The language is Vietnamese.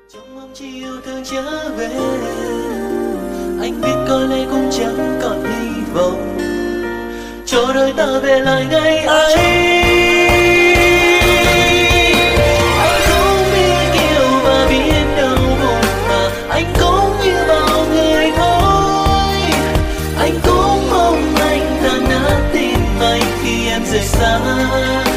Trong mong chi yêu thương trở về, anh biết có lẽ cũng chẳng còn hy vọng cho đôi ta về lại ngày ấy. Anh cũng biết yêu và biết đau buồn mà anh cũng như bao người thôi. Anh cũng mong anh tan nát tim anh khi em rời xa.